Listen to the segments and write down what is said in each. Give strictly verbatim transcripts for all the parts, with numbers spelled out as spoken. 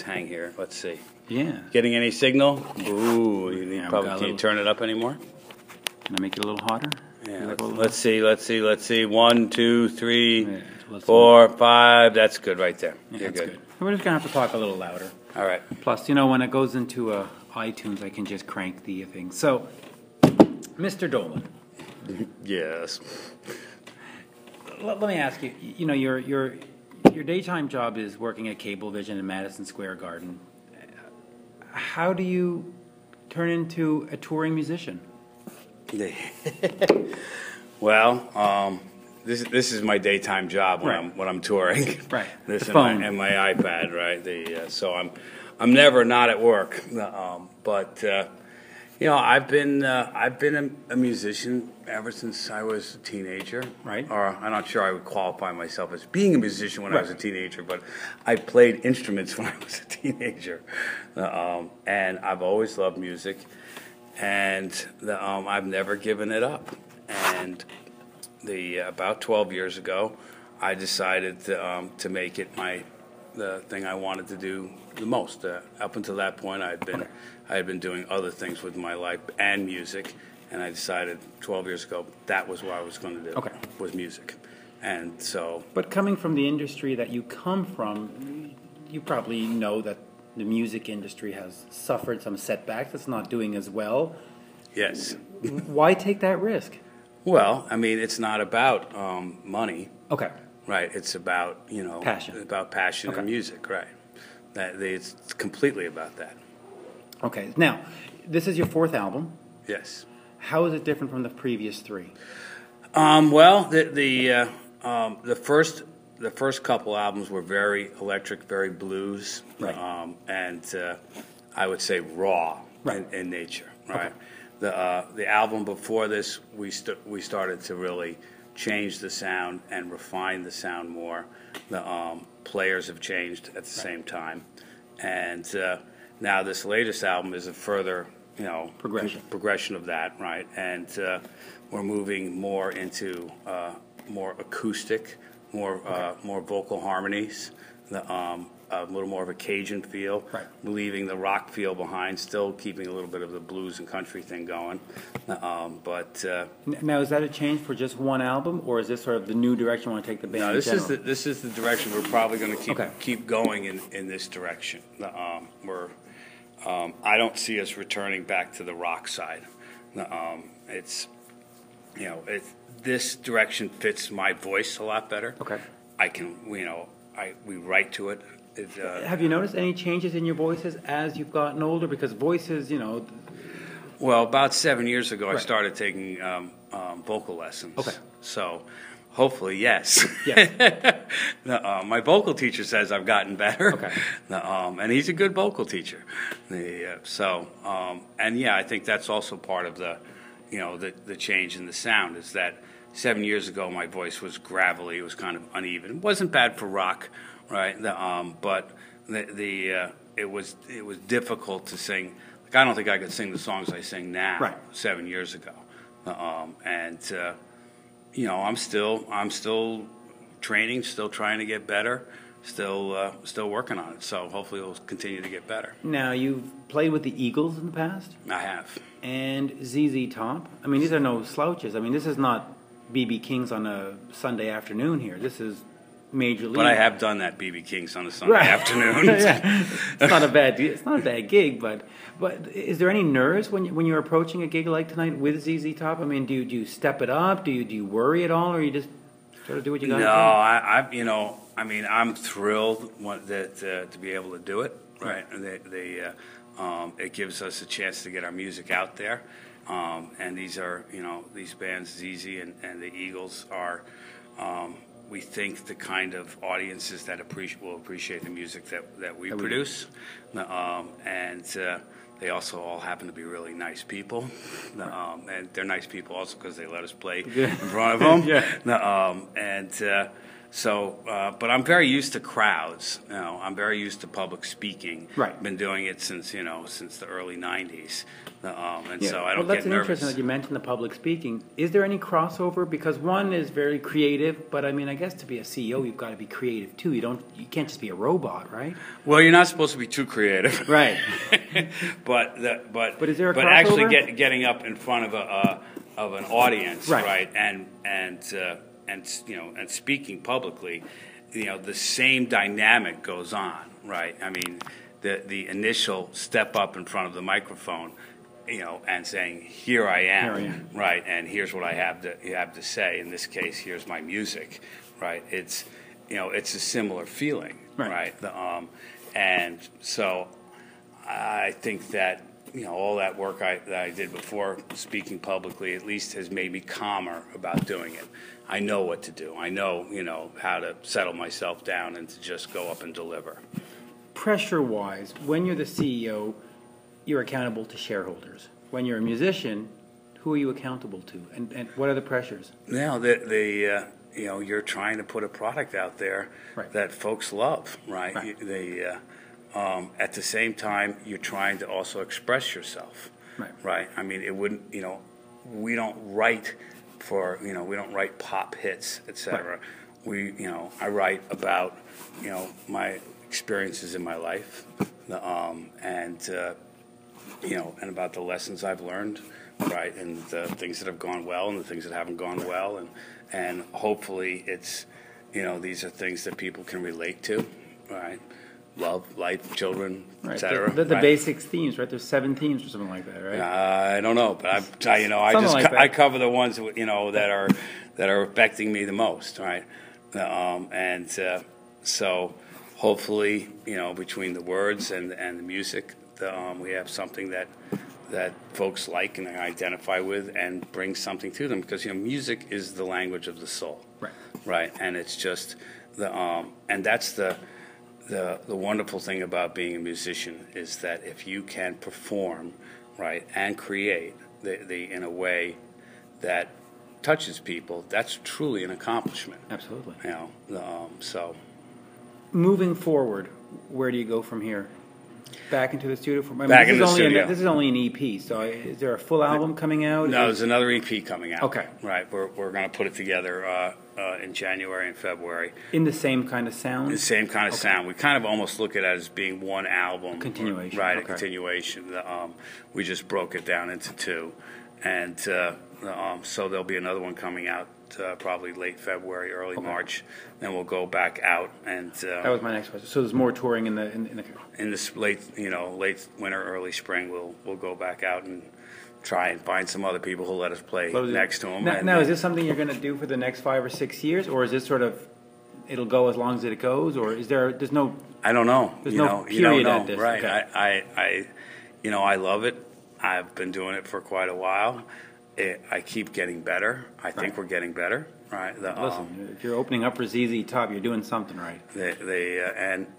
hang here. Let's see. Yeah. Getting any signal? Ooh, you Yeah, probably got a can you little- turn it up anymore? Can I make it a little hotter? Yeah. Like Let's, a little- let's see. Let's see. Let's see. One, two, three, Yeah, let's- four, five. That's good right there. Yeah, You're that's good. good. We're just gonna have to talk a little louder. All right. Plus, you know, when it goes into uh, iTunes, I can just crank the thing. So, Mister Dolan, Yes. let, let me ask you. You know, your your your daytime job is working at Cablevision in Madison Square Garden. How do you turn into a touring musician? Well, um, this this is my daytime job when Right. I'm when I'm touring. Right. This The and phone. my, and my iPad, right? The uh, so I'm I'm never not at work. Um, but uh, you know, I've been uh, I've been a, a musician ever since I was a teenager. Right. Or I'm not sure I would qualify myself as being a musician when I was a Right. teenager, but I played instruments when I was a teenager, um, and I've always loved music. And the, um, I've never given it up. And the about twelve years ago, I decided to, um, to make it my the thing I wanted to do the most. Uh, up until that point, I had been Okay. I had been doing other things with my life and music, and I decided twelve years ago that was what I was going to do. Okay. Was music, and so But coming from the industry that you come from, you probably know that the music industry has suffered some setbacks. It's not doing as well. yes. Why take that risk? Well, I mean, it's not about um, money. Okay. Right, it's about you know Passion. about passion Okay. and music, right? That it's completely about that. Okay. Now, this is your fourth album. Yes. How is it different from the previous three? Um, well, the the uh, um, the first the first couple albums were very electric, very blues, Right. um, and uh, I would say raw Right. in, in nature. Right. Okay. The uh, the album before this, we st- we started to really change the sound and refine the sound more. The um, players have changed at the same time, and uh, now this latest album is a further, you know, Progression. progression of that, right? And uh, we're moving more into uh, more acoustic, more uh, more vocal harmonies, the, um, a little more of a Cajun feel, Right. leaving the rock feel behind, still keeping a little bit of the blues and country thing going. Um, but uh, N- Now, is that a change for just one album, or is this sort of the new direction you want to take the band no, in this is general? the this is the direction we're probably going to keep Okay. keep going in, in this direction. The, Um, we're um, I don't see us returning back to the rock side. The, Um, it's you know it, this direction fits my voice a lot better. Okay. I can you know I we write to it. It, uh, Have you noticed any changes in your voices as you've gotten older? Because voices, you know, Well, about seven years ago, I Right. started taking um, um, vocal lessons. Okay. So, hopefully, yes. Yes. No, uh, my vocal teacher says I've gotten better. Okay. No, um, and he's a good vocal teacher. The, uh, so, um, and yeah, I think that's also part of the, you know, the the change in the sound is that seven years ago my voice was gravelly. It was kind of uneven. It wasn't bad for rock, right? The, um, but the the uh, it was it was difficult to sing. Like I don't think I could sing the songs I sing now. Right. Seven years ago, um, and uh, you know I'm still I'm still training, still trying to get better, still uh, still working on it. So hopefully it'll continue to get better. now you've played with the Eagles in the past I have. and Z Z Top. I mean, these are no slouches. I mean, this is not B B King's on a Sunday afternoon here. This is major league. But I have done that B B King's on a Sunday Right. afternoon. Yeah. It's not a bad it's not a bad gig, but but is there any nerves when you, when you're approaching a gig like tonight with Z Z Top? I mean, do you, do you step it up? Do you do you worry at all, or you just sort of do what you got to No, do? I, I, you know, I mean, I'm thrilled one- that uh, to be able to do it. Right, and they, they uh, um, it gives us a chance to get our music out there. Um, and these are, you know, these bands, Z Z and, and the Eagles are, um, we think, the kind of audiences that appreciate will appreciate the music that that we That we do. produce. Um, and uh, they also all happen to be really nice people. Um, and they're nice people also because they let us play Yeah. in front of them. Yeah. Um, and uh, so, uh, but I'm very used to crowds. You know, I'm very used to public speaking. Right. Been doing it since you know since the early nineties, um, and Yeah. so I well, don't that's get an nervous. interesting that you mentioned the public speaking. Is there any crossover? Because one is very creative, but I mean, I guess to be a C E O, you've got to be creative too. You don't, you can't just be a robot, right? Well, you're not supposed to be too creative, Right. but the, but But is there a but actually crossover? get, getting up in front of a uh, of an audience, Right. right, and and uh, and you know and speaking publicly, you know, the same dynamic goes on, right? I mean, the the initial step up in front of the microphone, you know, and saying, "Here I am," Here I am. right, and here's what I have to you have to say. In this case, here's my music, right? It's you know, it's a similar feeling, Right. right? The, um, and so I think that you know all that work I, that I did before speaking publicly at least has made me calmer about doing it. I know what to do. I know you know how to settle myself down and to just go up and deliver. Pressure-wise, when you're the C E O, you're accountable to shareholders. When you're a musician, who are you accountable to, and, and what are the pressures? Now the the uh, you know you're trying to put a product out there Right. that folks love, right? Right. You, they, uh, um, at the same time, you're trying to also express yourself, Right. right? I mean, it wouldn't you know we don't write for you know we don't write pop hits, et cetera. Right. We you know I write about you know my experiences in my life, the, um, and uh, you know and about the lessons I've learned, right, and the things that have gone well and the things that haven't gone well, and and hopefully it's you know these are things that people can relate to, right? Love, life, children, Right. et cetera. The, the, the right? basics themes, right? There's seven themes or something like that, right? Uh, I don't know, but I, I you know, I Something just like co- that. I cover the ones you know that are that are affecting me the most, right? Um, and uh, so hopefully, you know, between the words and and the music, the, um, we have something that that folks like and identify with, and bring something to them because you know, music is the language of the soul, Right. right? And it's just the um, and that's the. The, the wonderful thing about being a musician is that if you can perform, right, and create the, the in a way that touches people, that's truly an accomplishment. Absolutely. You know, the, um, so Moving forward, where do you go from here? Back into the studio? From, I mean, Back this in is the only an- studio. this is only an E P, so is there a full album coming out? no, Is- there's another E P coming out. Okay. Right, we're we're going to put it together uh, uh, in January and February. in the same kind of sound? The same kind of Okay. sound. We kind of almost look at it as being one album. Continuation, Right, okay. a continuation. The, Um, we just broke it down into two. And uh, um, so there'll be another one coming out uh, probably late February, early Okay. March. Then we'll go back out and uh, That was my next question. So there's more touring in the in, in the. in this late, you know, late winter, early spring, we'll we'll go back out and try and find some other people who let us play What was it? next to them. Now, and, now, is this something you're going to do for the next five or six years, or is this sort of it'll go as long as it goes, or is there there's no I don't know. There's you no know, you period don't at know. this, Right. okay. I, I, I, you know, I love it. I've been doing it for quite a while. It, I keep getting better. I think Right. we're getting better. Right. The, listen? um, If you're opening up for Z Z Top, you're doing something right. they, they uh, and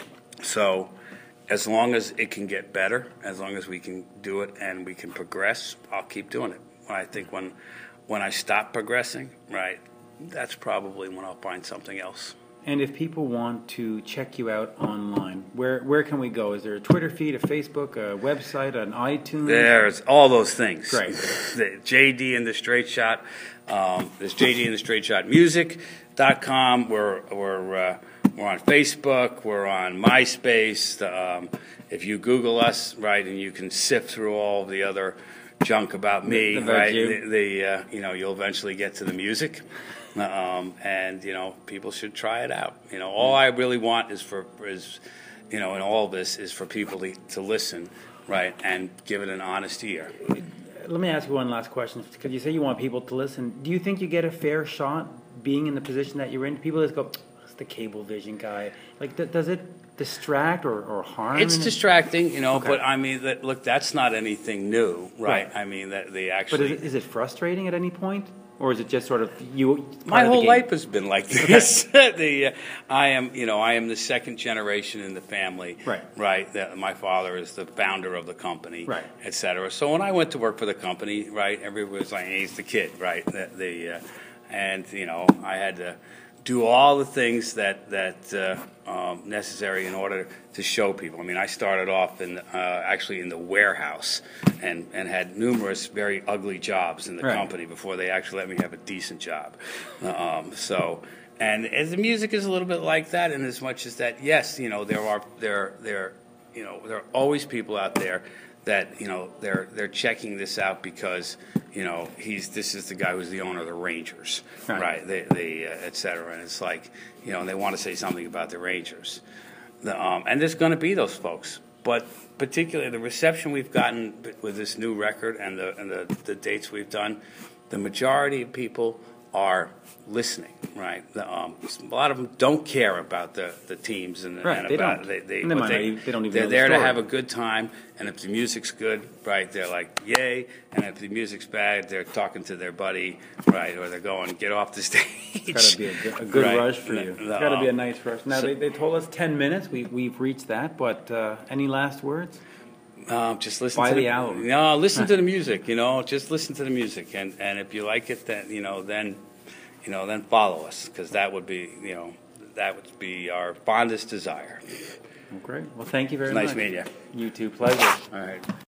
so as long as it can get better, as long as we can do it and we can progress, I'll keep doing it. I think when when I stop progressing, right, that's probably when I'll find something else. And if people want to check you out online, where where can we go? Is there a Twitter feed, a Facebook, a website, an iTunes? There's all those things. Great. The J D and the Straight Shot. Um, there's J D and the Straight Shot Music dot com. We're we're uh, we're on Facebook. We're on MySpace. Um, if you Google us, right, and you can sift through all the other junk about me, About right? you. The, the uh, you know you'll eventually get to the music, um, and you know people should try it out. You know, all I really want is for is you know in all this is for people to, to listen, right, and give it an honest ear. Let me ask you one last question, because you say you want people to listen. Do you think you get a fair shot being in the position that you're in? People just go, "It's the Cablevision guy." Like, th- does it distract or, or harm? It's in it? distracting, you know, Okay. but I mean, that, look, that's not anything new, right? Right. I mean, that they But actually. is it, is it frustrating at any point, or is it just sort of you? My part of the whole game? life has been like this. the, uh, I am, you know, I am the second generation in the family, Right. Right. That my father is the founder of the company, Right. et cetera. So when I went to work for the company, right, everybody was like, "He's the kid," right? The, the uh, and you know, I had to do all the things that that uh, um, necessary in order to show people. I mean, I started off in uh, actually in the warehouse and and had numerous very ugly jobs in the Right. company before they actually let me have a decent job. Um, so. And as the music is a little bit like that, in as much as that, yes, you know, there are there there, you know, there are always people out there that, you know, they're they're checking this out because, you know, he's this is the guy who's the owner of the Rangers, Right. right? They they uh, et cetera. And it's like, you know, and they want to say something about the Rangers, the, um, and there's going to be those folks, but particularly the reception we've gotten with this new record and the and the, the dates we've done, the majority of people are listening, right? The, um, a lot of them don't care about the, the teams and, Right, and they about don't. they they, And they what might they, not even- they don't even they're know the there to story. have a good time, and if the music's good, right, they're like yay, and if the music's bad, they're talking to their buddy, right, or they're going get off the stage. It's got to be a good, a good Right. rush for you. The- It's got to be a um, nice rush. Now, so- they, they told us ten minutes. We, we've reached that, but uh, any last words? Um, just listen Buy to the album. No, listen to the music. You know, just listen to the music, and and if you like it, then you know, then you know, then follow us, because that would be, you know, that would be our fondest desire. Well, great. Well, thank you very It's nice much. meeting you. You too. Pleasure. All right.